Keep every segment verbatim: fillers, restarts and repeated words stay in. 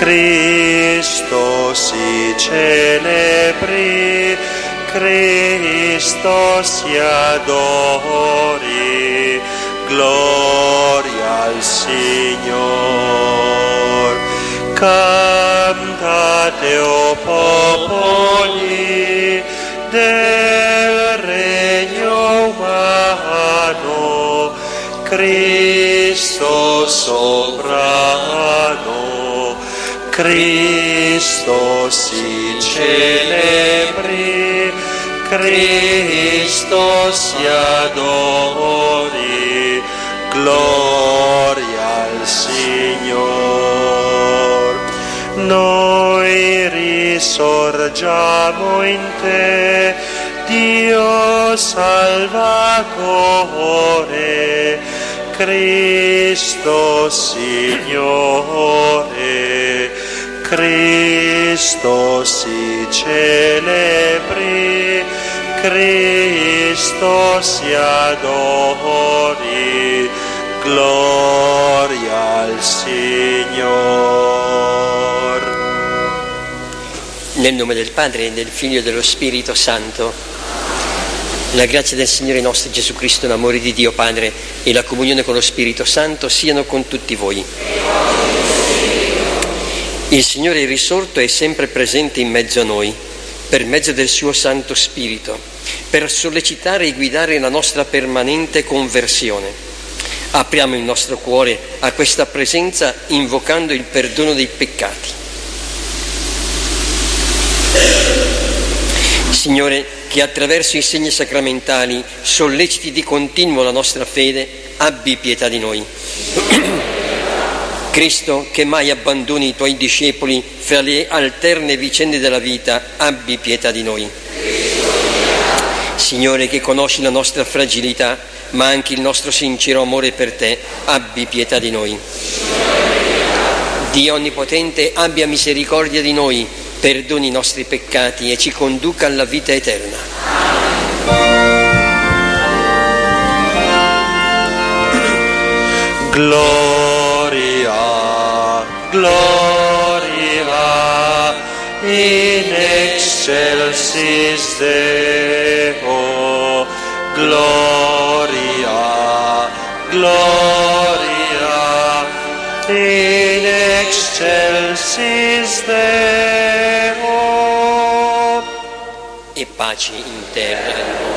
Cristo si celebri, Cristo si adori, gloria al Signor. Cantate, o popoli, del regno umano, Cristo sovrano, Cristo si celebri, Cristo si adori, gloria al Signor. Noi risorgiamo in te, Dio Salvatore, Cristo Signore, Cristo si celebri, Cristo si adori, gloria al Signor. Nel nome del Padre, e del Figlio e dello Spirito Santo. La grazia del Signore nostro Gesù Cristo, l'amore di Dio Padre e la comunione con lo Spirito Santo siano con tutti voi. Il Signore è risorto e sempre presente in mezzo a noi, per mezzo del suo Santo Spirito, per sollecitare e guidare la nostra permanente conversione. Apriamo il nostro cuore a questa presenza invocando il perdono dei peccati. Signore, che attraverso i segni sacramentali solleciti di continuo la nostra fede, abbi pietà di noi. Cristo, che mai abbandoni i tuoi discepoli fra le alterne vicende della vita, abbi pietà di noi. Signore, che conosci la nostra fragilità, ma anche il nostro sincero amore per te, abbi pietà di noi. Dio Onnipotente, abbia misericordia di noi, perdoni i nostri peccati e ci conduca alla vita eterna. Gloria, gloria, in excelsis Deo, gloria, gloria, in excelsis Deo. E pace in terra.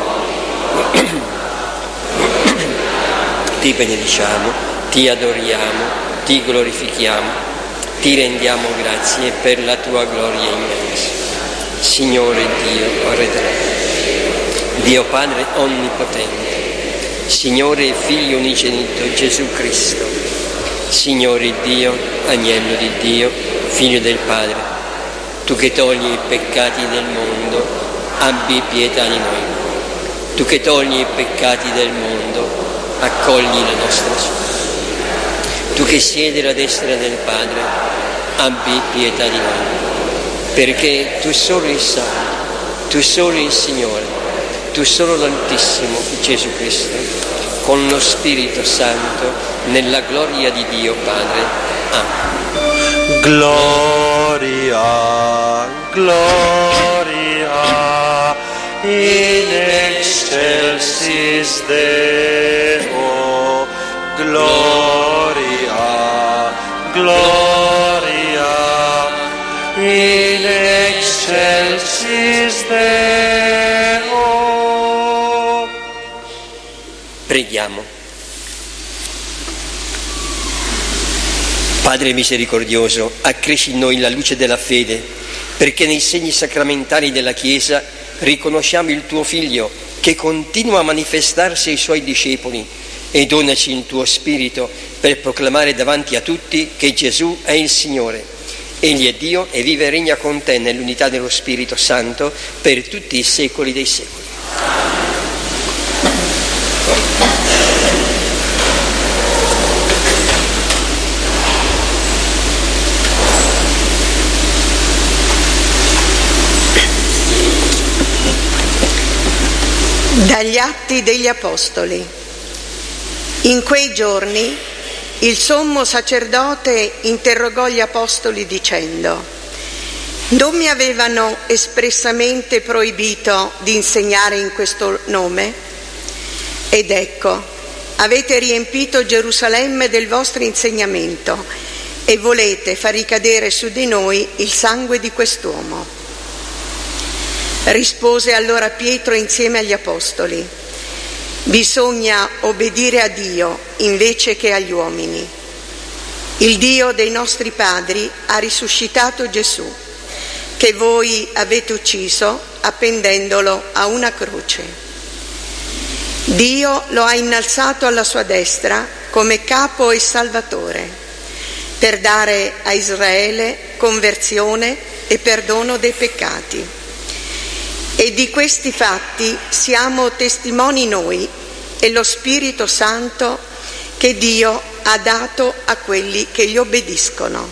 Ti benediciamo, ti adoriamo, ti glorifichiamo, ti rendiamo grazie per la tua gloria immensa. Signore Dio, Re della Dio Padre Onnipotente, Signore Figlio unigenito Gesù Cristo, Signore Dio, Agnello di Dio, Figlio del Padre, tu che togli i peccati del mondo, abbi pietà di noi. Tu che togli i peccati del mondo, accogli la nostra sua. Tu che siedi alla destra del Padre, abbi pietà di noi, perché tu solo il Santo, tu solo il Signore, tu solo l'Altissimo Gesù Cristo, con lo Spirito Santo, nella gloria di Dio Padre. Amen. Gloria, gloria, in excelsis Deo, gloria, gloria, in excelsis Deo. Preghiamo. Padre misericordioso, accresci in noi la luce della fede, perché nei segni sacramentali della Chiesa riconosciamo il tuo Figlio che continua a manifestarsi ai suoi discepoli, e donaci il tuo Spirito per proclamare davanti a tutti che Gesù è il Signore. Egli è Dio e vive e regna con te nell'unità dello Spirito Santo per tutti i secoli dei secoli. Dagli Atti degli Apostoli. In quei giorni il sommo sacerdote interrogò gli apostoli dicendo: non mi avevano espressamente proibito di insegnare in questo nome? Ed ecco, avete riempito Gerusalemme del vostro insegnamento e volete far ricadere su di noi il sangue di quest'uomo. Rispose allora Pietro insieme agli apostoli: bisogna obbedire a Dio invece che agli uomini. Il Dio dei nostri padri ha risuscitato Gesù, che voi avete ucciso appendendolo a una croce. Dio lo ha innalzato alla sua destra come capo e salvatore, per dare a Israele conversione e perdono dei peccati. E di questi fatti siamo testimoni noi e lo Spirito Santo che Dio ha dato a quelli che gli obbediscono.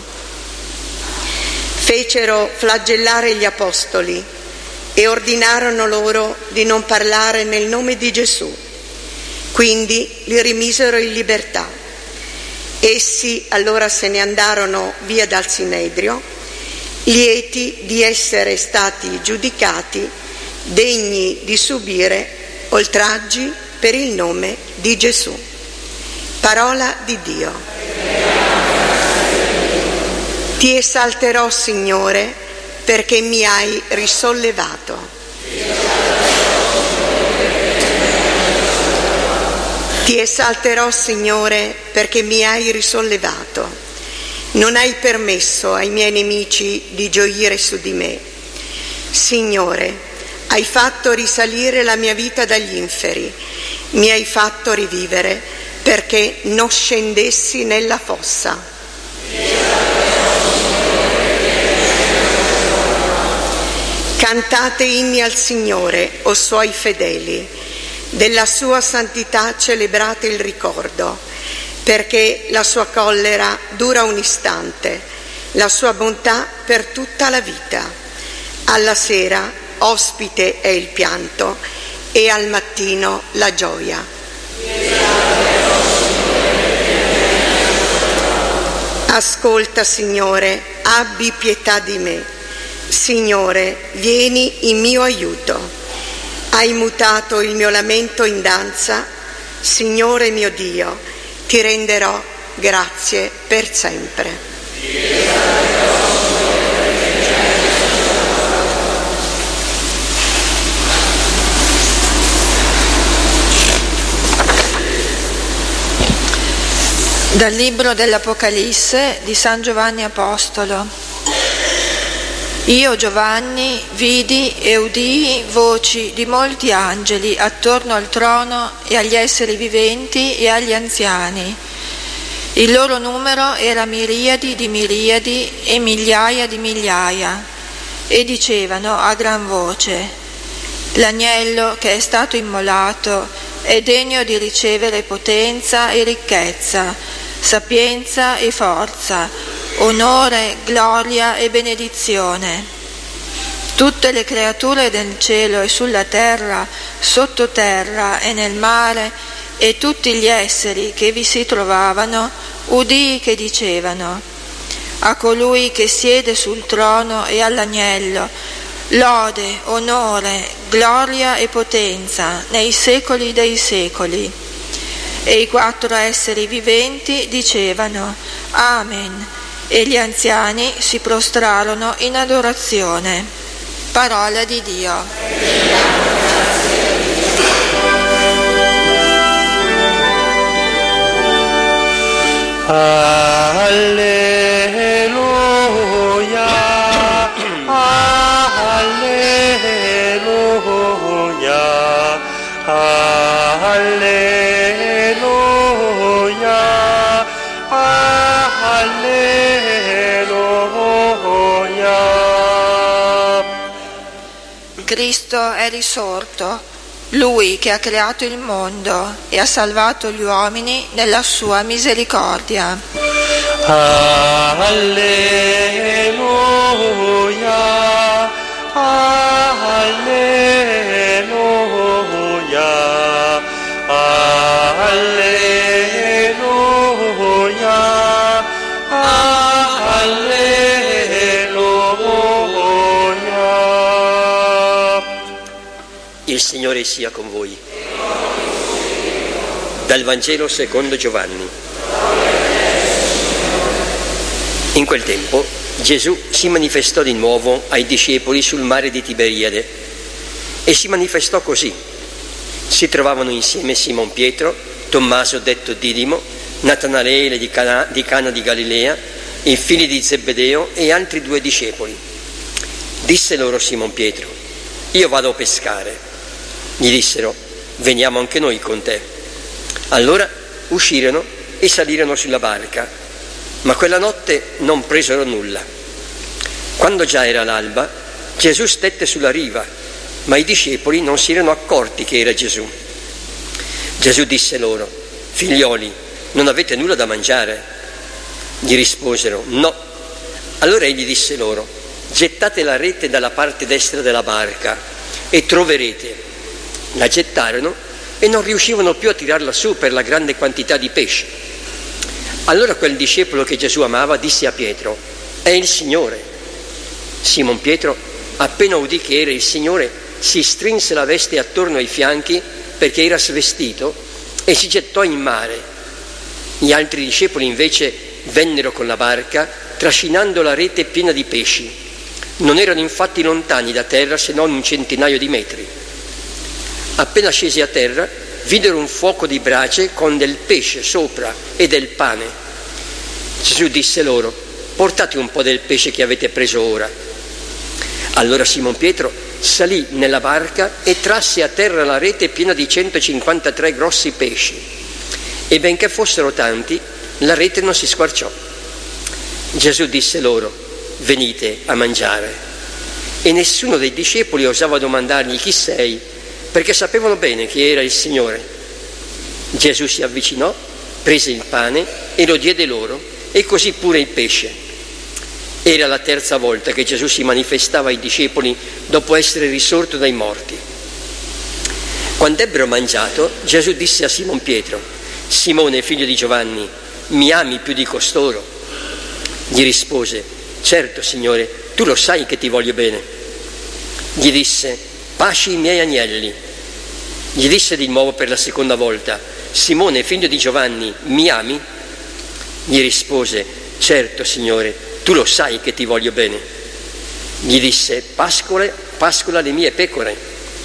Fecero flagellare gli apostoli e ordinarono loro di non parlare nel nome di Gesù. Quindi li rimisero in libertà. Essi allora se ne andarono via dal Sinedrio, lieti di essere stati giudicati degni di subire oltraggi per il nome di Gesù. Parola di Dio. Ti esalterò, Signore, perché mi hai risollevato. Ti esalterò, Signore, perché mi hai risollevato. Non hai permesso ai miei nemici di gioire su di me. Signore, hai fatto risalire la mia vita dagli inferi, mi hai fatto rivivere perché non scendessi nella fossa. Cantate inni al Signore, o suoi fedeli, della sua santità celebrate il ricordo, perché la sua collera dura un istante, la sua bontà per tutta la vita. Alla sera ospite è il pianto e al mattino la gioia. Ascolta, Signore, abbi pietà di me. Signore, vieni in mio aiuto. Hai mutato il mio lamento in danza. Signore mio Dio, ti renderò grazie per sempre. Dal libro dell'Apocalisse di San Giovanni Apostolo. Io, Giovanni, vidi e udii voci di molti angeli attorno al trono e agli esseri viventi e agli anziani. Il loro numero era miriadi di miriadi e migliaia di migliaia, e dicevano a gran voce: l'agnello che è stato immolato è degno di ricevere potenza e ricchezza, sapienza e forza, onore, gloria e benedizione. Tutte le creature del cielo e sulla terra, sottoterra e nel mare, e tutti gli esseri che vi si trovavano, udii che dicevano: a colui che siede sul trono e all'agnello, lode, onore, gloria e potenza nei secoli dei secoli. E i quattro esseri viventi dicevano: Amen. E gli anziani si prostrarono in adorazione. Parola di Dio. Alleluia, alleluia, alleluia, alleluia. Cristo è risorto, Lui che ha creato il mondo e ha salvato gli uomini nella sua misericordia. Alleluia, alleluia, alleluia, Il Signore sia con voi. Dal Vangelo secondo Giovanni. In quel tempo Gesù si manifestò di nuovo ai discepoli sul mare di Tiberiade e si manifestò così. Si trovavano insieme Simon Pietro, Tommaso detto Didimo, Natanaele di Cana di, Cana di Galilea, i figli di Zebedeo e altri due discepoli. Disse loro Simon Pietro: io vado a pescare. Gli dissero: veniamo anche noi con te. Allora uscirono e salirono sulla barca, ma quella notte non presero nulla. Quando già era l'alba, Gesù stette sulla riva, ma i discepoli non si erano accorti che era Gesù. Gesù disse loro: figlioli, non avete nulla da mangiare? Gli risposero: no. Allora egli disse loro: gettate la rete dalla parte destra della barca e troverete. La gettarono e non riuscivano più a tirarla su per la grande quantità di pesce. Allora quel discepolo che Gesù amava disse a Pietro: è il Signore. Simon Pietro, appena udì che era il Signore, si strinse la veste attorno ai fianchi perché era svestito e si gettò in mare. Gli altri discepoli invece vennero con la barca trascinando la rete piena di pesci. Non erano infatti lontani da terra se non un centinaio di metri. Appena scesi a terra, videro un fuoco di brace con del pesce sopra e del pane. Gesù disse loro: portate un po' del pesce che avete preso ora. Allora Simon Pietro salì nella barca e trasse a terra la rete piena di centocinquantatré grossi pesci. E benché fossero tanti, la rete non si squarciò. Gesù disse loro: venite a mangiare. E nessuno dei discepoli osava domandargli: chi sei? Perché sapevano bene che era il Signore. Gesù si avvicinò, prese il pane e lo diede loro, e così pure il pesce. Era la terza volta che Gesù si manifestava ai discepoli dopo essere risorto dai morti. Quando ebbero mangiato, Gesù disse a Simon Pietro: Simone, figlio di Giovanni, mi ami più di costoro? Gli rispose: certo, Signore, tu lo sai che ti voglio bene. Gli disse: pasci i miei agnelli. Gli disse di nuovo per la seconda volta: Simone, figlio di Giovanni, mi ami? Gli rispose: certo, Signore, tu lo sai che ti voglio bene. Gli disse: pascole, pascola le mie pecore.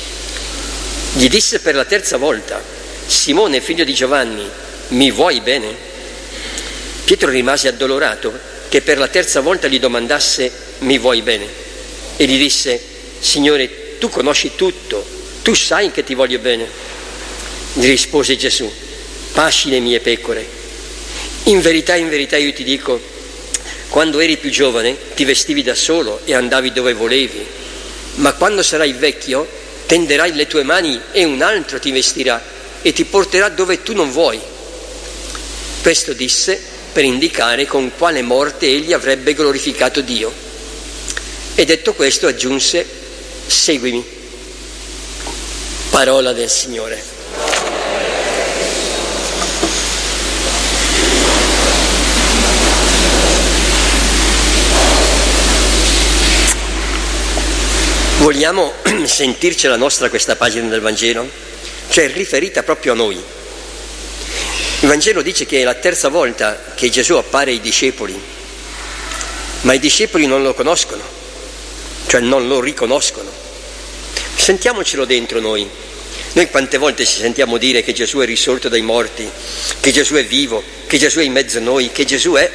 Gli disse per la terza volta: Simone, figlio di Giovanni, mi vuoi bene? Pietro rimase addolorato che per la terza volta gli domandasse: mi vuoi bene? E gli disse: Signore, tu conosci tutto, tu sai che ti voglio bene. Gli rispose Gesù: pasci le mie pecore. In verità, in verità io ti dico, quando eri più giovane ti vestivi da solo e andavi dove volevi, ma quando sarai vecchio tenderai le tue mani e un altro ti vestirà e ti porterà dove tu non vuoi. Questo disse per indicare con quale morte egli avrebbe glorificato Dio. E detto questo aggiunse: seguimi. Parola del Signore. Vogliamo sentirci la nostra questa pagina del Vangelo? Cioè riferita proprio a noi. Il Vangelo dice che è la terza volta che Gesù appare ai discepoli, ma i discepoli non lo conoscono, cioè non lo riconoscono. Sentiamocelo dentro noi. Noi quante volte ci sentiamo dire che Gesù è risorto dai morti, che Gesù è vivo, che Gesù è in mezzo a noi, che Gesù è...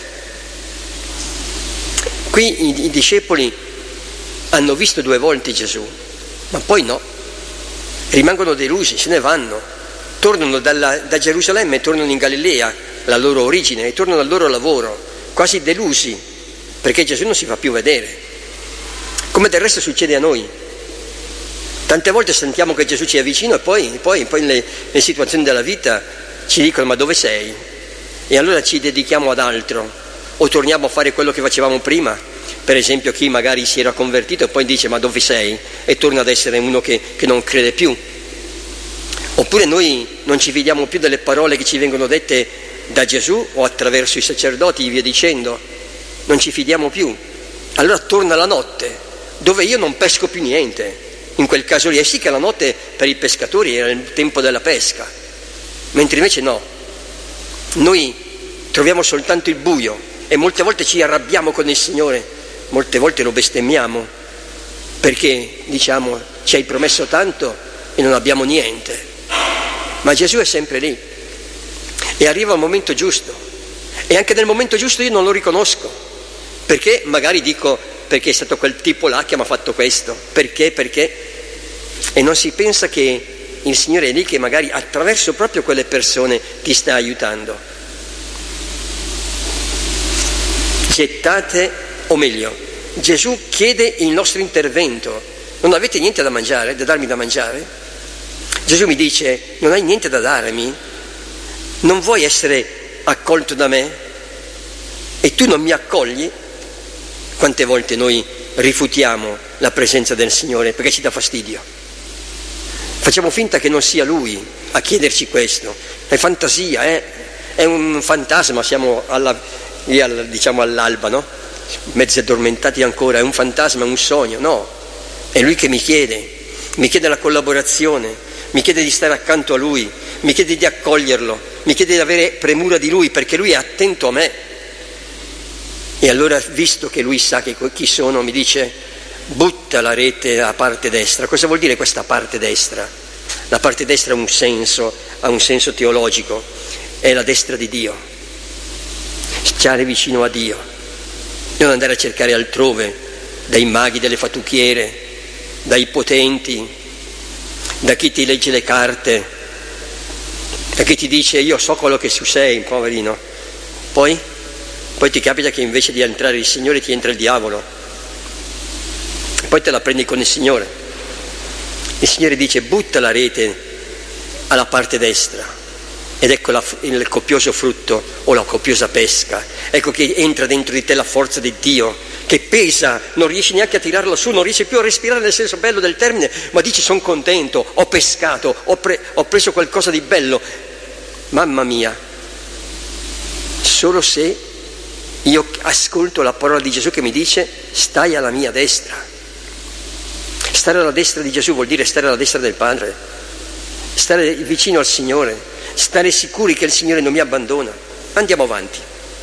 Qui i, i discepoli hanno visto due volte Gesù, ma poi no, rimangono delusi, se ne vanno, tornano dalla, da Gerusalemme e tornano in Galilea, la loro origine, e tornano al loro lavoro, quasi delusi, perché Gesù non si fa più vedere, come del resto succede a noi. Tante volte sentiamo che Gesù ci è vicino e poi, poi, poi nelle, nelle situazioni della vita ci dicono: ma dove sei? E allora ci dedichiamo ad altro, o torniamo a fare quello che facevamo prima. Per esempio chi magari si era convertito e poi dice: ma dove sei? E torna ad essere uno che, che non crede più. Oppure noi non ci fidiamo più delle parole che ci vengono dette da Gesù o attraverso i sacerdoti, via dicendo. Non ci fidiamo più. Allora torna la notte, dove io non pesco più niente, in quel caso lì. E sì che la notte per i pescatori era il tempo della pesca, mentre invece no, noi troviamo soltanto il buio e molte volte ci arrabbiamo con il Signore, molte volte lo bestemmiamo perché diciamo ci hai promesso tanto e non abbiamo niente. Ma Gesù è sempre lì e arriva al momento giusto, e anche nel momento giusto io non lo riconosco, perché magari dico perché è stato quel tipo là che mi ha fatto questo, perché, perché e non si pensa che il Signore è lì che magari attraverso proprio quelle persone ti sta aiutando. Gettate, o meglio, Gesù chiede il nostro intervento. Non avete niente da mangiare, da darmi da mangiare? Gesù mi dice, non hai niente da darmi? Non vuoi essere accolto da me? E tu non mi accogli? Quante volte noi rifiutiamo la presenza del Signore perché ci dà fastidio? Facciamo finta che non sia Lui a chiederci questo. È fantasia, eh? È un fantasma, siamo alla, lì al, diciamo all'alba, no? Mezzi addormentati ancora, è un fantasma, è un sogno. No, è Lui che mi chiede, mi chiede la collaborazione, mi chiede di stare accanto a Lui, mi chiede di accoglierlo, mi chiede di avere premura di Lui perché Lui è attento a me. E allora, visto che Lui sa che chi sono, mi dice: butta la rete alla parte destra. Cosa vuol dire questa parte destra? La parte destra ha un senso, ha un senso teologico, è la destra di Dio, stare vicino a Dio, non andare a cercare altrove, dai maghi delle fattucchiere, dai potenti, da chi ti legge le carte, da chi ti dice io so quello che tu sei, poverino. Poi, poi ti capita che invece di entrare il Signore ti entra il diavolo. Poi te la prendi con il Signore. Il Signore dice: butta la rete alla parte destra, ed ecco la, il copioso frutto o la copiosa pesca. Ecco che entra dentro di te la forza di Dio, che pesa, non riesci neanche a tirarla su, non riesci più a respirare nel senso bello del termine, ma dici: sono contento, ho pescato, ho, pre- ho preso qualcosa di bello. Mamma mia, solo se io ascolto la parola di Gesù che mi dice: stai alla mia destra. Stare alla destra di Gesù vuol dire stare alla destra del Padre, stare vicino al Signore, stare sicuri che il Signore non mi abbandona. Andiamo avanti.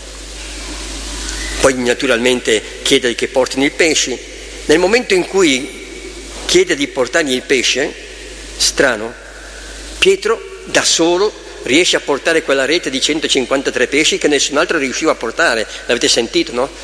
Poi naturalmente chiede che portino il pesce. Nel momento in cui chiede di portargli il pesce, strano, Pietro da solo riesce a portare quella rete di centocinquantatré pesci che nessun altro riusciva a portare. L'avete sentito, no?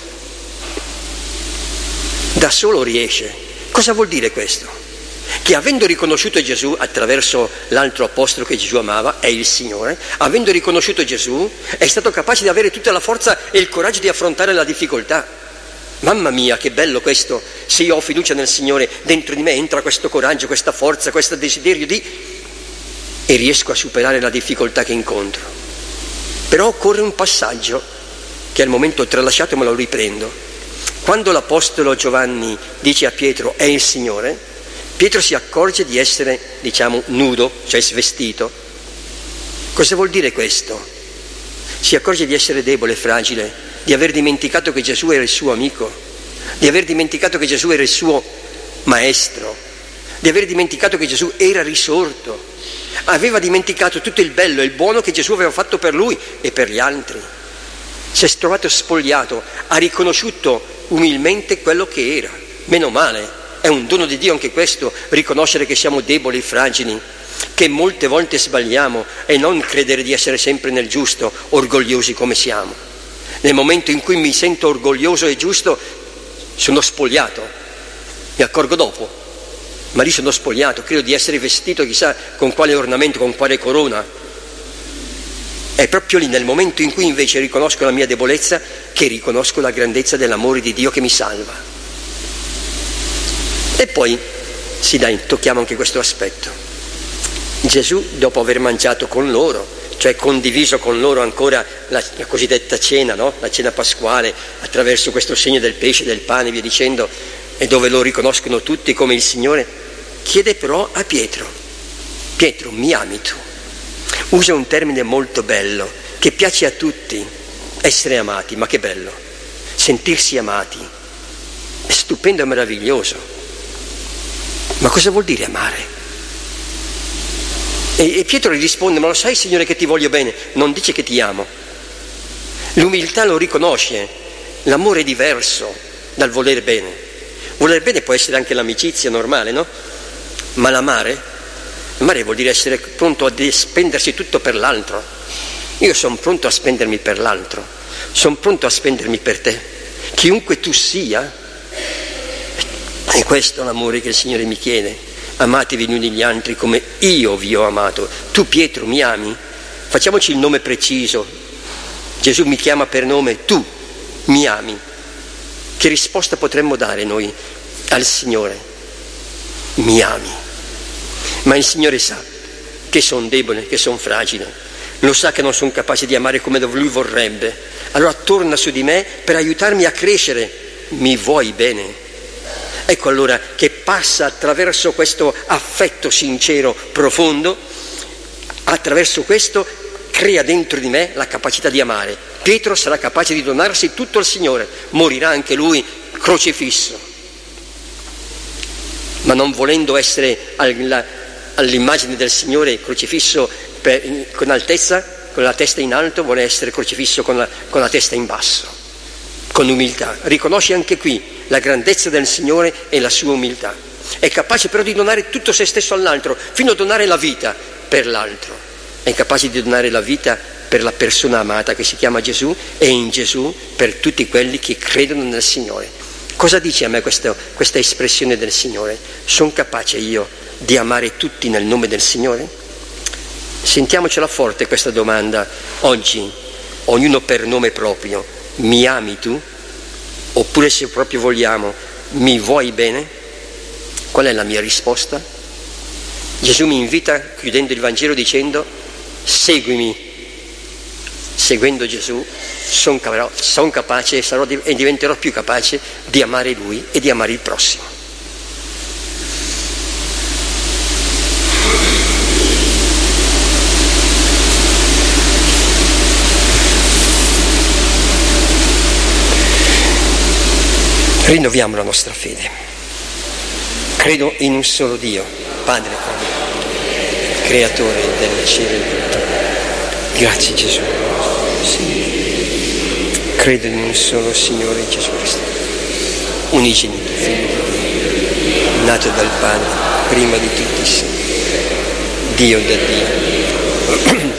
Da solo riesce. Cosa vuol dire questo? Che avendo riconosciuto Gesù attraverso l'altro apostolo che Gesù amava, è il Signore, avendo riconosciuto Gesù, è stato capace di avere tutta la forza e il coraggio di affrontare la difficoltà. Mamma mia, che bello questo! Se io ho fiducia nel Signore, dentro di me entra questo coraggio, questa forza, questo desiderio di... e riesco a superare la difficoltà che incontro. Però occorre un passaggio che al momento ho tralasciato, ma lo riprendo. Quando l'apostolo Giovanni dice a Pietro: è il Signore, Pietro si accorge di essere, diciamo, nudo, cioè svestito. Cosa vuol dire questo? Si accorge di essere debole, fragile, di aver dimenticato che Gesù era il suo amico, di aver dimenticato che Gesù era il suo maestro, di aver dimenticato che Gesù era risorto, aveva dimenticato tutto il bello e il buono che Gesù aveva fatto per lui e per gli altri. Si è trovato spogliato, ha riconosciuto umilmente quello che era. Meno male, è un dono di Dio anche questo, riconoscere che siamo deboli, fragili, che molte volte sbagliamo, e non credere di essere sempre nel giusto, orgogliosi come siamo. Nel momento in cui mi sento orgoglioso e giusto, sono spogliato, mi accorgo dopo, ma lì sono spogliato, credo di essere vestito chissà con quale ornamento, con quale corona. È proprio lì, nel momento in cui invece riconosco la mia debolezza, che riconosco la grandezza dell'amore di Dio che mi salva. E poi, sì dai, tocchiamo anche questo aspetto. Gesù, dopo aver mangiato con loro, cioè condiviso con loro ancora la, la cosiddetta cena, no? La cena pasquale, attraverso questo segno del pesce, del pane, via dicendo, e dove lo riconoscono tutti come il Signore, chiede però a Pietro: Pietro, mi ami tu? Usa un termine molto bello, che piace a tutti, essere amati, ma che bello, sentirsi amati, è stupendo e meraviglioso. Ma cosa vuol dire amare? E, e Pietro gli risponde: ma lo sai, Signore, che ti voglio bene? Non dice che ti amo. L'umiltà lo riconosce, l'amore è diverso dal volere bene. Voler bene può essere anche l'amicizia normale, no? Ma l'amare, amare vuol dire essere pronto a spendersi tutto per l'altro. Io sono pronto a spendermi per l'altro, sono pronto a spendermi per te, chiunque tu sia. E questo è l'amore che il Signore mi chiede: amatevi gli uni gli altri come io vi ho amato. Tu, Pietro, mi ami? Facciamoci il nome preciso. Gesù mi chiama per nome, tu mi ami. Che risposta potremmo dare noi al Signore? Mi ami. Ma il Signore sa che sono debole, che sono fragile, lo sa che non sono capace di amare come Lui vorrebbe. Allora torna su di me per aiutarmi a crescere. Mi vuoi bene? Ecco allora che passa attraverso questo affetto sincero, profondo, attraverso questo crea dentro di me la capacità di amare. Pietro sarà capace di donarsi tutto al Signore, morirà anche lui crocifisso, ma non volendo essere alla, all'immagine del Signore crocifisso per, con altezza, con la testa in alto, vuole essere crocifisso con la, con la testa in basso, con umiltà. Riconosce anche qui la grandezza del Signore e la sua umiltà. È capace però di donare tutto se stesso all'altro, fino a donare la vita per l'altro. È capace di donare la vita per la persona amata che si chiama Gesù, e in Gesù per tutti quelli che credono nel Signore. Cosa dice a me questo, questa espressione del Signore? Sono capace io di amare tutti nel nome del Signore? Sentiamocela forte questa domanda oggi, ognuno per nome proprio. Mi ami tu? Oppure, se proprio vogliamo, mi vuoi bene? Qual è la mia risposta? Gesù mi invita, chiudendo il Vangelo, dicendo: seguimi. Seguendo Gesù sono son capace sarò, e diventerò più capace di amare Lui e di amare il prossimo. Rinnoviamo la nostra fede. Credo in un solo Dio, Padre, Creatore del cielo e della terra. Grazie Gesù. Credo in un solo Signore Gesù Cristo, unigenito Figlio, nato dal Padre, prima di tutti i secoli, Dio da Dio,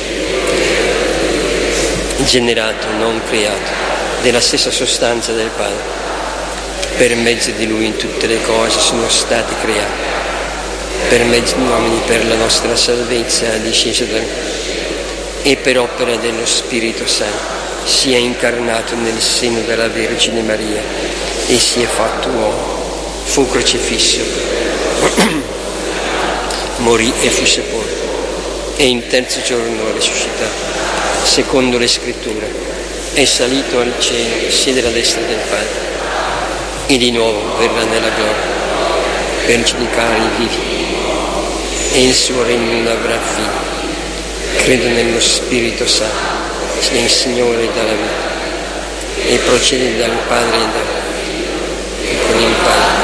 generato, non creato, della stessa sostanza del Padre. Per mezzo di Lui in tutte le cose sono state create, per mezzo di uomini per la nostra salvezza è disceso da Lui, e per opera dello Spirito Santo si è incarnato nel seno della Vergine Maria e si è fatto uomo, fu crocifisso, morì e fu sepolto, e in terzo giorno risuscitato, secondo le Scritture, è salito al cielo, siede alla destra del Padre, e di nuovo verrà nella gloria per giudicare i vivi, e il suo regno non avrà fine. Credo nello Spirito Santo, sia il Signore dalla vita, e procede dal Padre e da e con il Padre,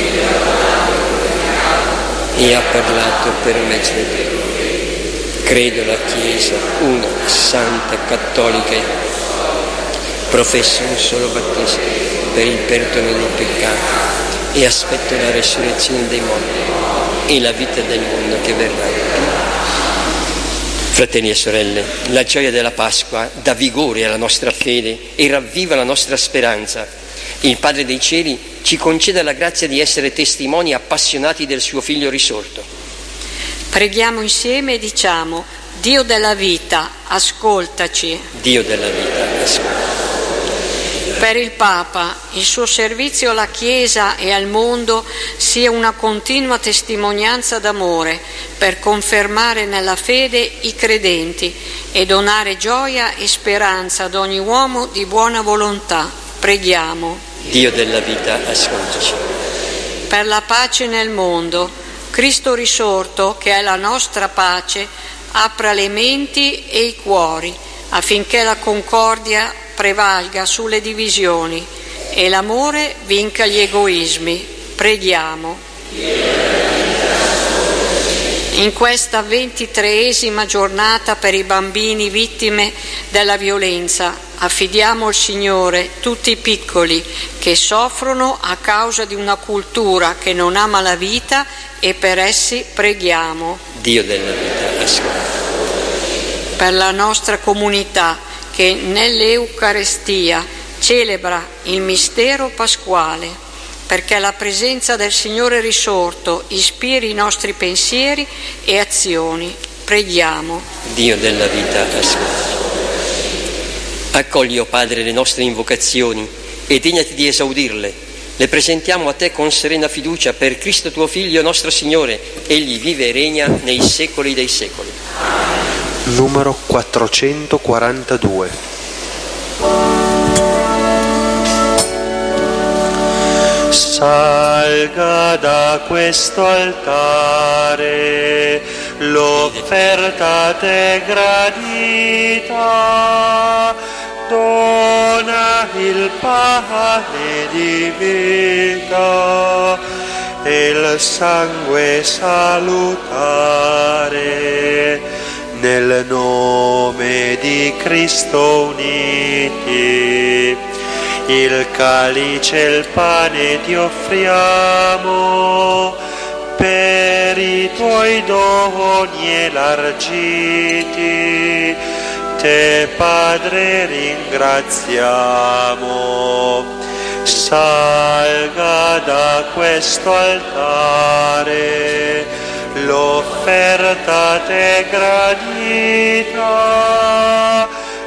e ha parlato per mezzo di te. Credo la Chiesa, una, santa, cattolica, professo un solo battesimo per il perdono dei peccati, e aspetto la resurrezione dei morti e la vita del mondo che verrà. Fratelli e sorelle, la gioia della Pasqua dà vigore alla nostra fede e ravviva la nostra speranza. Il Padre dei Cieli ci concede la grazia di essere testimoni appassionati del suo Figlio risorto. Preghiamo insieme e diciamo: Dio della vita, ascoltaci. Dio della vita, ascoltaci. Per il Papa, il suo servizio alla Chiesa e al mondo sia una continua testimonianza d'amore per confermare nella fede i credenti e donare gioia e speranza ad ogni uomo di buona volontà. Preghiamo. Dio della vita, ascoltaci. Per la pace nel mondo, Cristo risorto, che è la nostra pace, apra le menti e i cuori affinché la concordia prevalga sulle divisioni e l'amore vinca gli egoismi. Preghiamo. In questa ventitreesima giornata per i bambini vittime della violenza, affidiamo al Signore tutti i piccoli che soffrono a causa di una cultura che non ama la vita e per essi preghiamo. Dio della vita, ascolta. Per la nostra comunità che nell'Eucarestia celebra il mistero pasquale, perché la presenza del Signore risorto ispiri i nostri pensieri e azioni. Preghiamo. Dio della vita, ascolta. Accogli, o Padre, le nostre invocazioni e degnati di esaudirle. Le presentiamo a te con serena fiducia per Cristo tuo Figlio, nostro Signore. Egli vive e regna nei secoli dei secoli. Numero quattrocentoquarantadue. Salga da questo altare l'offerta a te gradita, dona il pane di vita e il sangue salutare, nel nome di Cristo uniti. Il calice e il pane ti offriamo per i tuoi doni elargiti, te Padre ringraziamo. Salga da questo altare l'offerta a te gradita,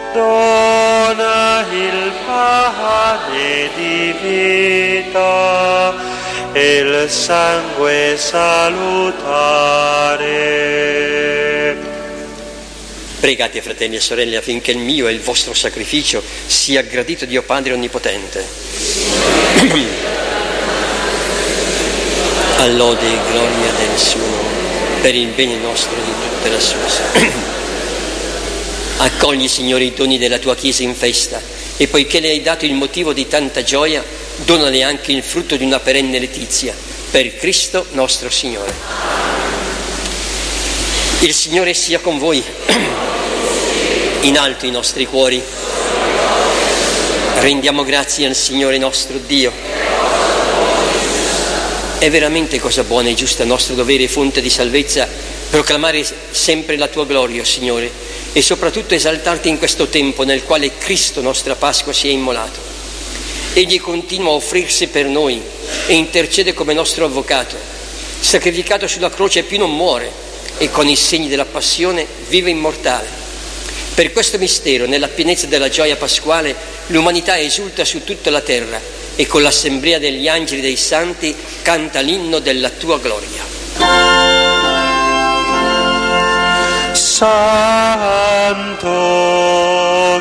dona il pane di vita e il sangue salutare. Pregate, fratelli e sorelle, affinché il mio e il vostro sacrificio sia gradito Dio Padre Onnipotente. All'ode e gloria del suo nome, per il bene nostro e di tutta la sua. Accogli, Signore, i doni della tua Chiesa in festa e poiché le hai dato il motivo di tanta gioia, donale anche il frutto di una perenne letizia, per Cristo nostro Signore. Il Signore sia con voi. In alto i nostri cuori. Rendiamo grazie al Signore nostro Dio. È veramente cosa buona e giusta, nostro dovere e fonte di salvezza, proclamare sempre la tua gloria, Signore, e soprattutto esaltarti in questo tempo nel quale Cristo, nostra Pasqua, si è immolato. Egli continua a offrirsi per noi e intercede come nostro avvocato. Sacrificato sulla croce più non muore e con i segni della passione vive immortale. Per questo mistero, nella pienezza della gioia pasquale, l'umanità esulta su tutta la terra e con l'assemblea degli angeli e dei santi canta l'inno della tua gloria. Santo,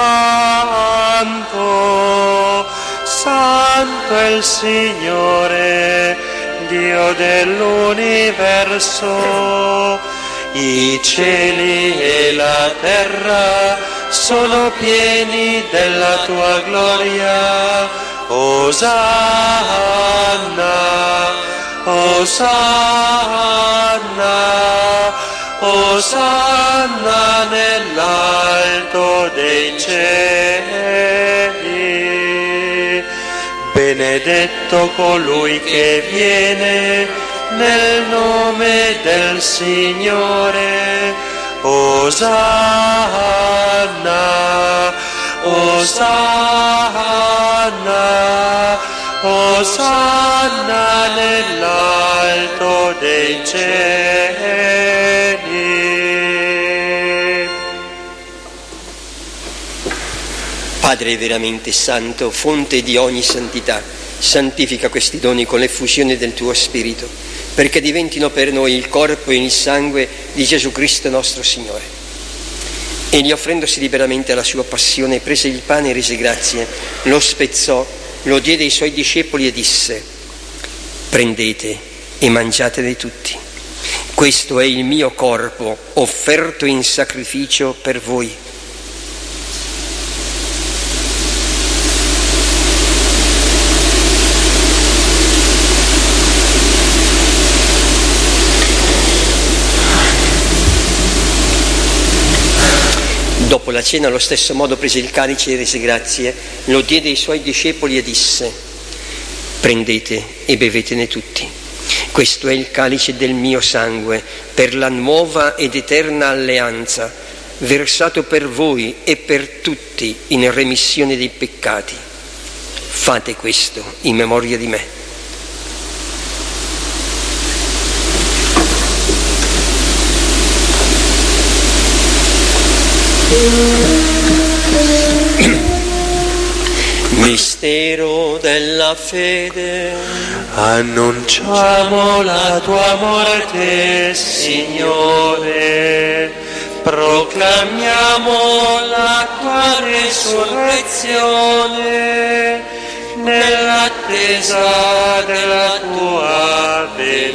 Santo, Santo è il Signore, Dio dell'universo. I cieli e la terra sono pieni della tua gloria. Osanna, Osanna. Osanna nell'alto dei cieli. Benedetto colui che viene nel nome del Signore. Osanna, Osanna, Osanna nell'alto dei cieli. Padre veramente santo, fonte di ogni santità, santifica questi doni con l'effusione del tuo Spirito, perché diventino per noi il corpo e il sangue di Gesù Cristo nostro Signore. Egli, offrendosi liberamente alla sua passione, prese il pane e rese grazie, lo spezzò, lo diede ai suoi discepoli e disse: prendete e mangiatene tutti. Questo è il mio corpo offerto in sacrificio per voi. Dopo la cena, allo stesso modo, prese il calice e rese grazie, lo diede ai suoi discepoli e disse: prendete e bevetene tutti. Questo è il calice del mio sangue, per la nuova ed eterna alleanza, versato per voi e per tutti in remissione dei peccati. Fate questo in memoria di me. Mistero della fede. Annunciamo la tua morte, Signore, proclamiamo la tua resurrezione nell'attesa della tua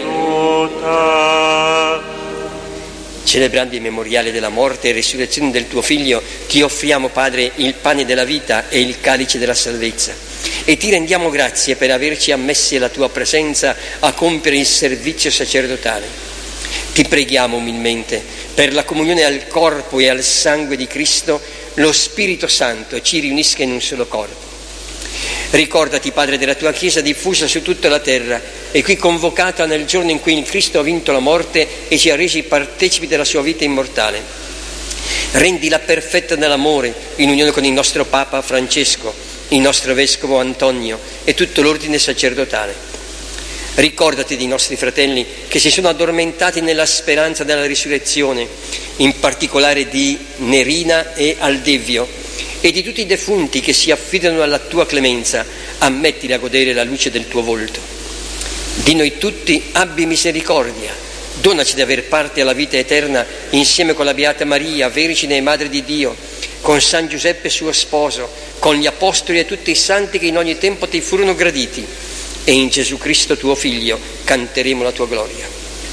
venuta. Celebrando il memoriale della morte e resurrezione del tuo Figlio, ti offriamo, Padre, il pane della vita e il calice della salvezza, e ti rendiamo grazie per averci ammessi alla tua presenza a compiere il servizio sacerdotale. Ti preghiamo umilmente per la comunione al corpo e al sangue di Cristo, lo Spirito Santo ci riunisca in un solo corpo. Ricordati, Padre, della tua Chiesa diffusa su tutta la terra e qui convocata nel giorno in cui il Cristo ha vinto la morte e ci ha resi partecipi della sua vita immortale. Rendila perfetta nell'amore, in unione con il nostro Papa Francesco, il nostro Vescovo Antonio e tutto l'ordine sacerdotale. Ricordati dei nostri fratelli che si sono addormentati nella speranza della risurrezione, in particolare di Nerina e Aldevio, e di tutti i defunti che si affidano alla tua clemenza. Ammettili a godere la luce del tuo volto. Di noi tutti abbi misericordia, donaci di aver parte alla vita eterna insieme con la Beata Maria, Vergine e Madre di Dio, con San Giuseppe suo sposo, con gli Apostoli e tutti i santi che in ogni tempo ti furono graditi, e in Gesù Cristo tuo Figlio canteremo la tua gloria.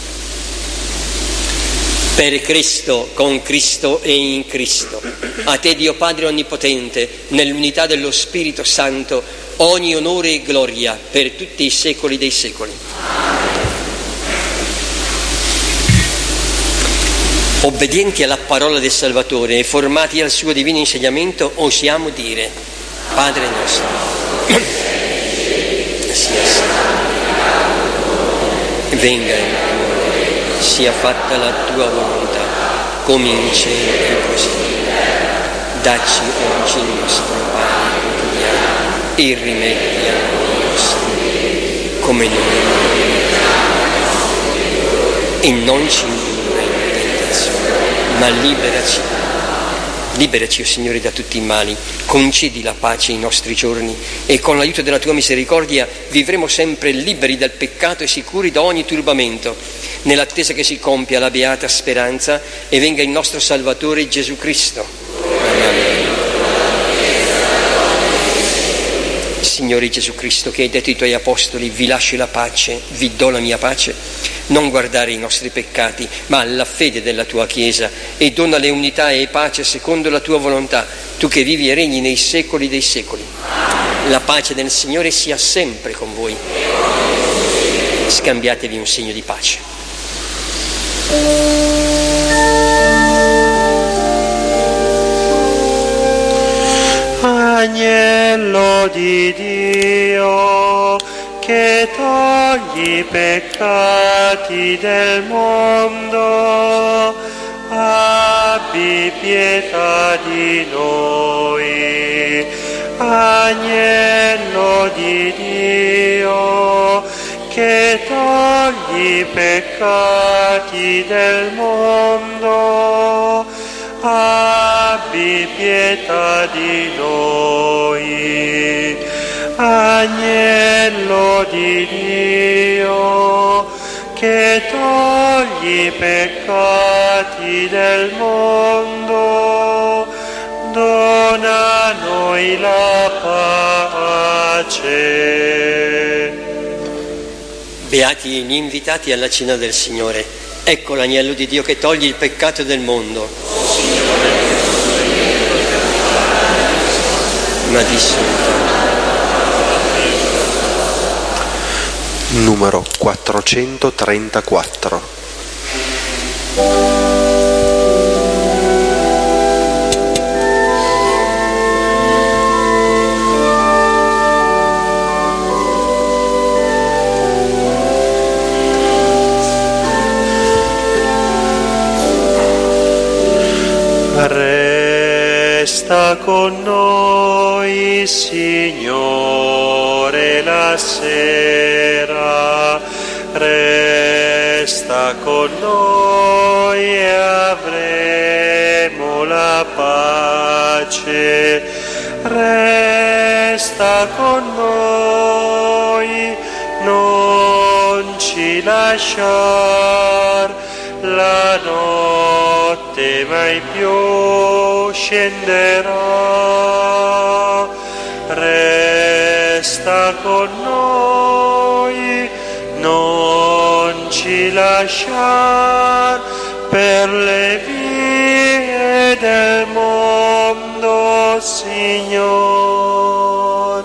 Per Cristo, con Cristo e in Cristo, a te Dio Padre Onnipotente, nell'unità dello Spirito Santo, ogni onore e gloria per tutti i secoli dei secoli. Obbedienti alla parola del Salvatore e formati al suo divino insegnamento, osiamo dire: Padre nostro, sia santificato, venga il tuo, sia fatta la tua volontà, come in cielo e così. Dacci oggi il nostro pane quotidiano e rimetti a noi i nostri debiti, come noi e non ci indurre in tentazione, ma liberaci. Liberaci, o oh Signore, da tutti i mali, concedi la pace ai nostri giorni e con l'aiuto della tua misericordia vivremo sempre liberi dal peccato e sicuri da ogni turbamento, nell'attesa che si compia la beata speranza e venga il nostro Salvatore Gesù Cristo. Amen. Signore Gesù Cristo, che hai detto ai tuoi apostoli: vi lascio la pace, vi do la mia pace, non guardare i nostri peccati, ma alla fede della tua Chiesa, e donale unità e pace secondo la tua volontà, tu che vivi e regni nei secoli dei secoli. La pace del Signore sia sempre con voi. Scambiatevi un segno di pace. Agnello di Dio, che togli i peccati del mondo, abbi pietà di noi. Agnello di Dio, che togli i peccati del mondo, abbi pietà di noi. Agnello di Dio, che togli i peccati del mondo, dona a noi la pace. Beati gli invitati alla cena del Signore. Ecco l'agnello di Dio che toglie il peccato del mondo. Ma di soltanto. Numero quattrocentotrentaquattro. noi, Signore, la sera, resta con noi e avremo la pace. Resta con noi, non ci lasciar la notte mai più scenderà. Resta con noi, non ci lasciar per le vie del mondo, Signor.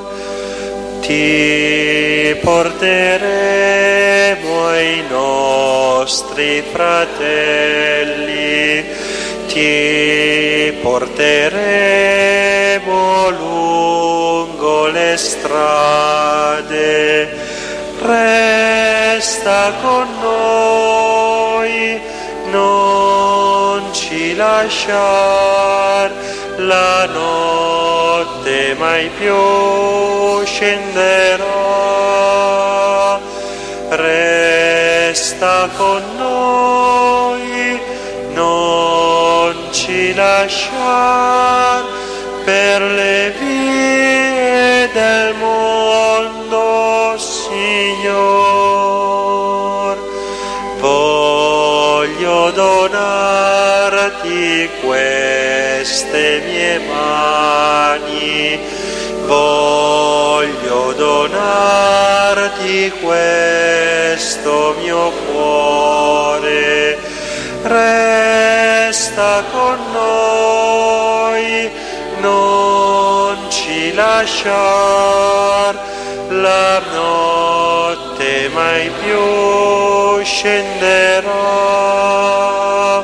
Ti porteremo ai nostri fratelli, ti porteremo lungo le strade. Resta con noi, non ci lasciar la notte mai più scenderà. Resta con noi, non ci lasciar per le vie del mondo, Signor. Voglio donarti queste mie mani, voglio donarti questo mio cuore. Resta con noi, non ci lasciar la notte mai più scenderà.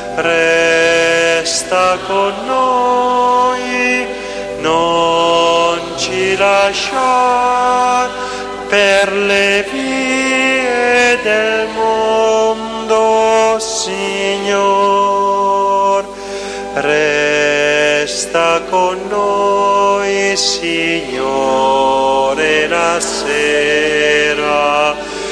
Resta con noi, non ci lasciar per le vie del mondo, Signor. Resta con noi, Signore, la sera.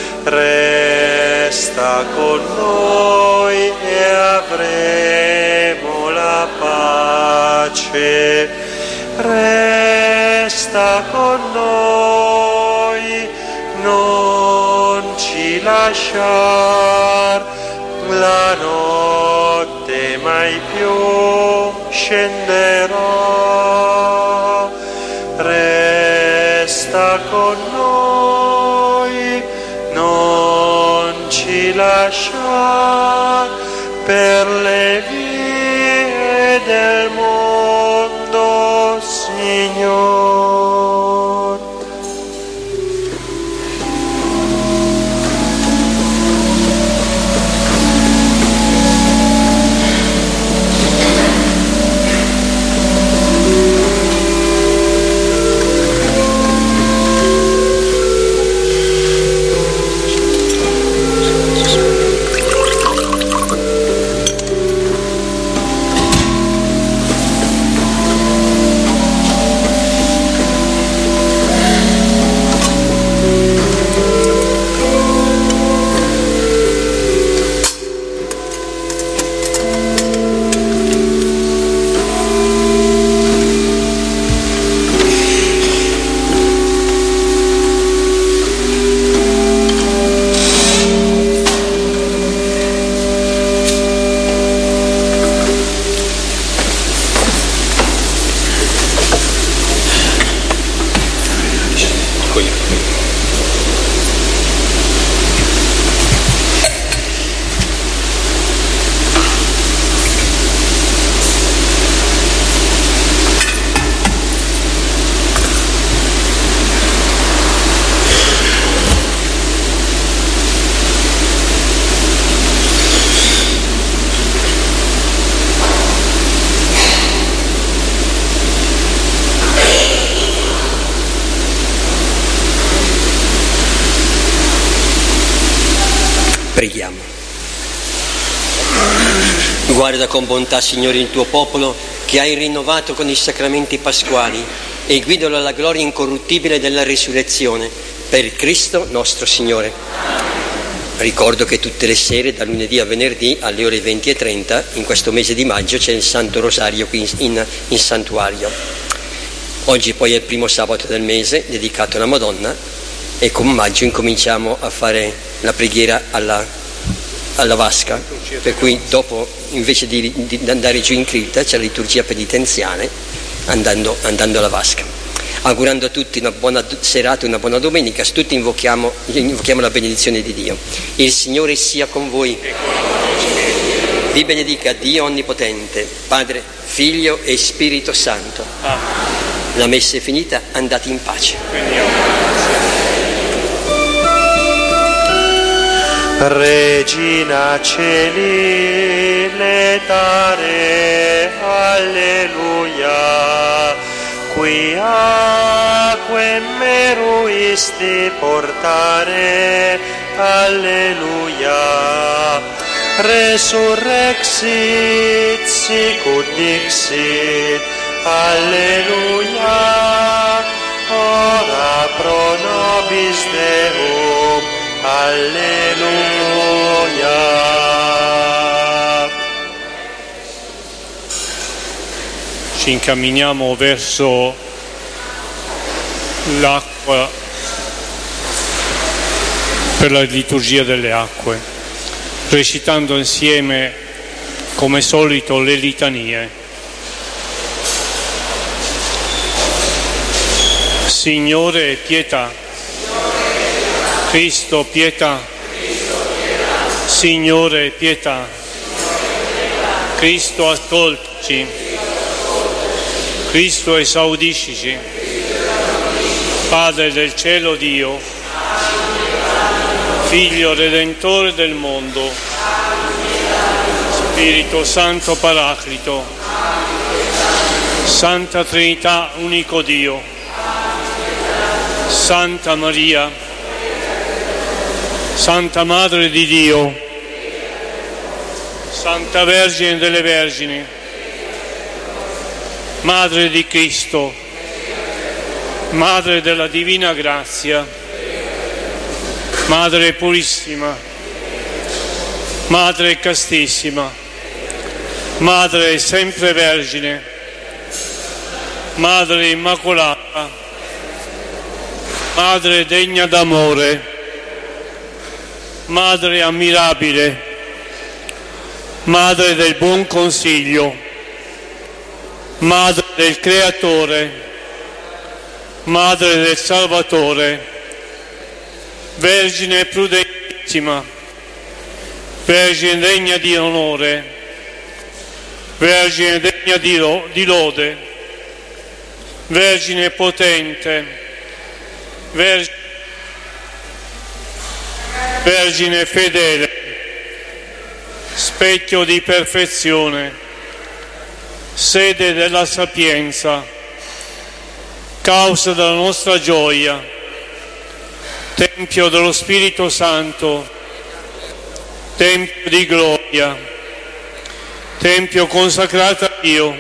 Resta con noi e avremo la pace. Resta con noi, non ci lasciar la notte mai più scenderà. Resta con noi, non ci lasciar per le vie del mondo, Signor. Preghiamo. Guarda con bontà, Signore, il tuo popolo che hai rinnovato con i sacramenti pasquali e guidalo alla gloria incorruttibile della risurrezione, per Cristo nostro Signore. Ricordo che tutte le sere, da lunedì a venerdì, alle ore venti e trenta, in questo mese di maggio, c'è il Santo Rosario qui in, in, in santuario. Oggi poi è il primo sabato del mese, dedicato alla Madonna, e con maggio incominciamo a fare la preghiera alla, alla vasca, per cui dopo, invece di, di andare giù in cripta, c'è la liturgia penitenziale andando, andando alla vasca. Augurando a tutti una buona serata e una buona domenica, tutti invochiamo, invochiamo la benedizione di Dio. Il Signore sia con voi. Vi benedica Dio Onnipotente, Padre, Figlio e Spirito Santo. La messa è finita, andate in pace. Regina Celi, letare, alleluia. Qui acque meruisti portare, alleluia. Resurrexit sicut dixit, alleluia. Ora pro nobis Deum, alleluia. Ci incamminiamo verso l'acqua per la liturgia delle acque, recitando insieme come solito le litanie. Signore pietà, Cristo pietà, Signore pietà, Cristo ascoltaci. Cristo esaudiscici. Padre del cielo Dio, Figlio Redentore del mondo, Spirito Santo Paraclito, Santa Trinità unico Dio, Santa Maria, Santa Madre di Dio, Santa Vergine delle Vergini, Madre di Cristo, Madre della Divina Grazia, Madre Purissima, Madre Castissima, Madre Sempre Vergine, Madre Immacolata, Madre degna d'amore, Madre ammirabile, Madre del buon consiglio, Madre del Creatore, Madre del Salvatore, Vergine prudentissima, Vergine degna di onore, Vergine degna di, lo, di lode, Vergine potente, Vergine, Vergine fedele, specchio di perfezione, sede della sapienza, causa della nostra gioia, Tempio dello Spirito Santo, Tempio di gloria, Tempio consacrato a Dio,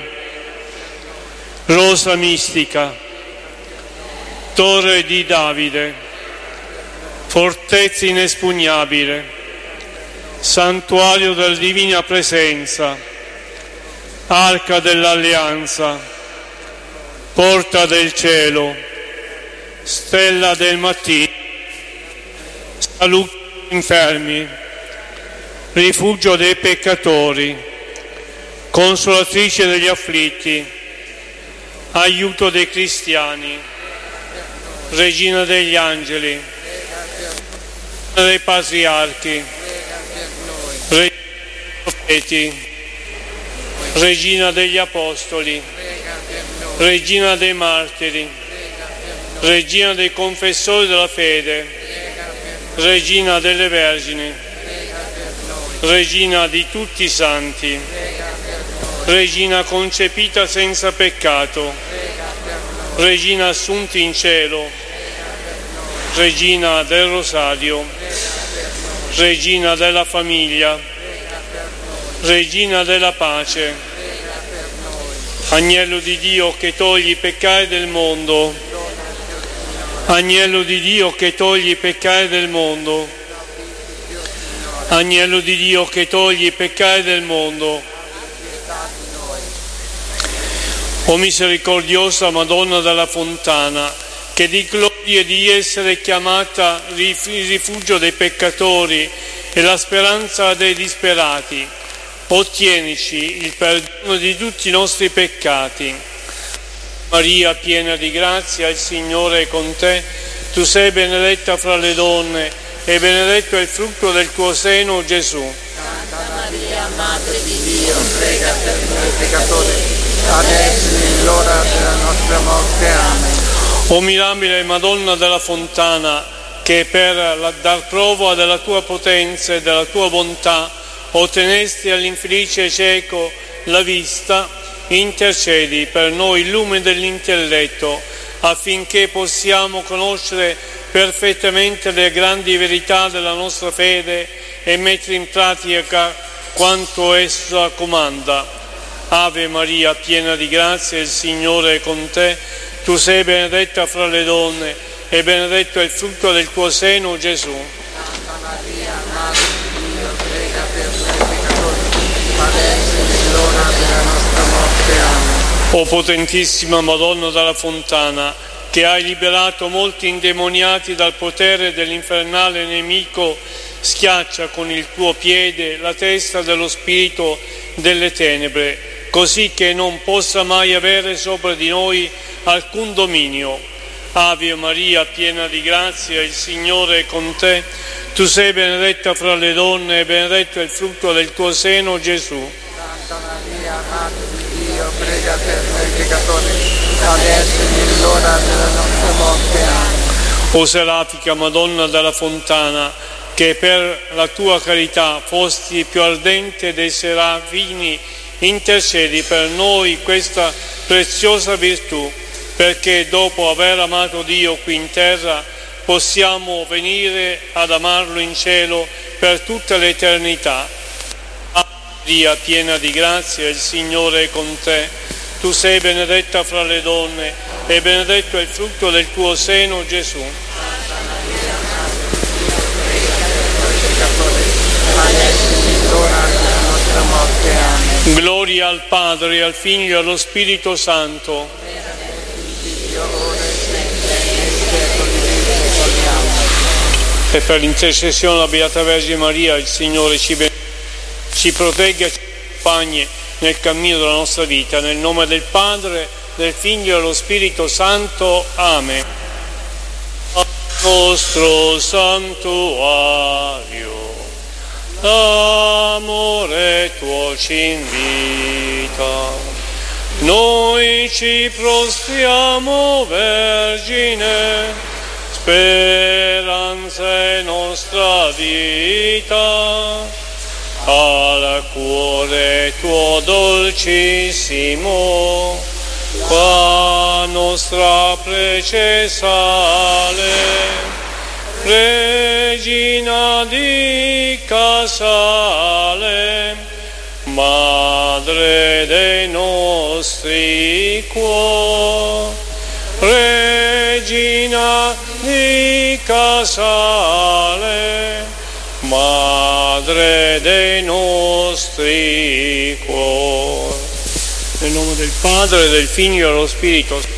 Rosa mistica, Torre di Davide, Fortezza inespugnabile, Santuario della Divina Presenza, Arca dell'Alleanza, Porta del Cielo, Stella del Mattino, Saluto degli infermi, Rifugio dei peccatori, Consolatrice degli afflitti, Aiuto dei cristiani, Regina degli angeli, Regina dei patriarchi, Regina dei profeti, Regina degli Apostoli, Regina dei Martiri, Regina dei Confessori della Fede, Regina delle Vergini, Regina di tutti i Santi, Regina concepita senza peccato, Regina assunta in cielo, Regina del Rosario, Regina della famiglia, Regina della pace, Agnello di Dio che togli i peccati del mondo, Agnello di Dio che togli i peccati del mondo, Agnello di Dio che togli i peccati del mondo. O misericordiosa Madonna della Fontana, che di gloria di essere chiamata rifugio dei peccatori e la speranza dei disperati, ottienici il perdono di tutti i nostri peccati. Maria, piena di grazia, il Signore è con te. Tu sei benedetta fra le donne e benedetto è il frutto del tuo seno, Gesù. Santa Maria, Madre di Dio, prega per noi peccatori, adesso e nell'ora della nostra morte. Amen. O mirabile Madonna della Fontana, che per la, dar prova della tua potenza e della tua bontà ottenesti all'infelice cieco la vista, intercedi per noi il lume dell'intelletto, affinché possiamo conoscere perfettamente le grandi verità della nostra fede e mettere in pratica quanto essa comanda. Ave Maria, piena di grazia, il Signore è con te. Tu sei benedetta fra le donne e benedetto è il frutto del tuo seno, Gesù. Santa Maria, Madre di Dio, prega per noi peccatori, adesso e nell'ora della nostra morte. Amen. O potentissima Madonna della Fontana, che hai liberato molti indemoniati dal potere dell'infernale nemico, schiaccia con il tuo piede la testa dello spirito delle tenebre, così che non possa mai avere sopra di noi alcun dominio. Ave Maria, piena di grazia, il Signore è con te. Tu sei benedetta fra le donne e benedetto è il frutto del tuo seno, Gesù. Santa Maria, Madre di Dio, prega per noi peccatori, adesso e nell'ora della nostra morte. Amen. O serafica Madonna della Fontana, che per la tua carità fosti più ardente dei serafini, intercedi per noi questa preziosa virtù, perché dopo aver amato Dio qui in terra possiamo venire ad amarlo in cielo per tutta l'eternità. Maria, piena di grazia, il Signore è con te. Tu sei benedetta fra le donne e benedetto è il frutto del tuo seno, Gesù. Santa Maria, Madre di Dio, prega per noi peccatori, adesso e nell'ora della nostra morte. Amen. Gloria al Padre, al Figlio e allo Spirito Santo. E per l'intercessione della Beata Vergine Maria, il Signore ci, ben... ci protegga e ci accompagni nel cammino della nostra vita. Nel nome del Padre, del Figlio e dello Spirito Santo. Amen. Al nostro santuario, l'amore tuo ci invita. Noi ci prostriamo, Vergine, speranza e nostra vita, al cuore tuo dolcissimo, qua nostra prece sale, Regina di Casale, Madre dei nostri cuori, Regina di Casale, Madre dei nostri cuori. Nel nome del Padre, del Figlio e dello Spirito Santo.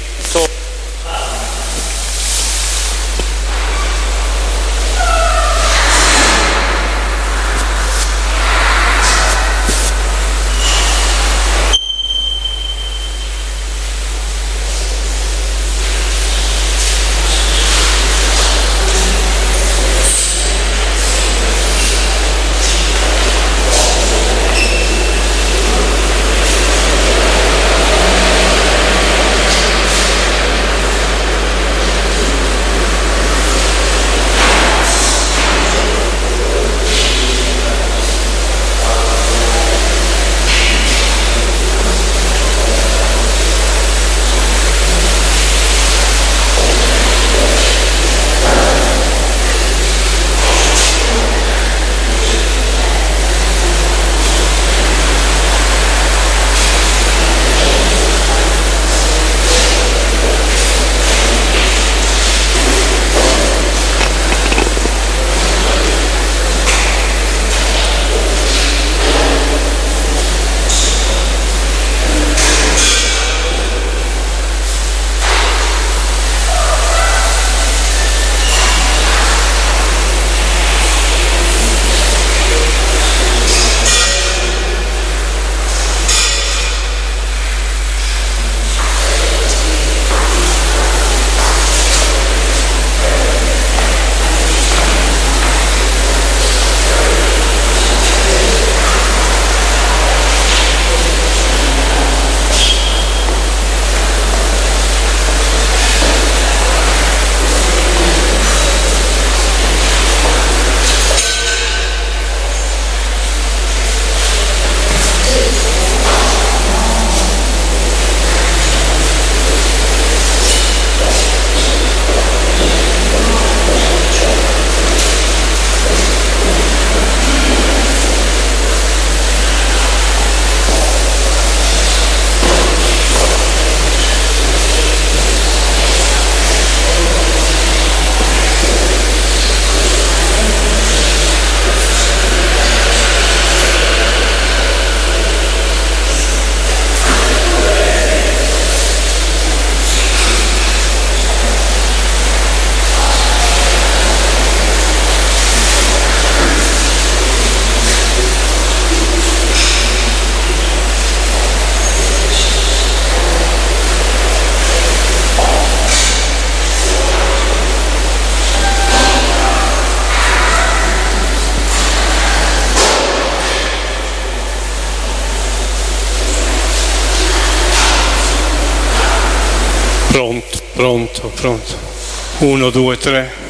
pronto, pronto. Uno, due, tre.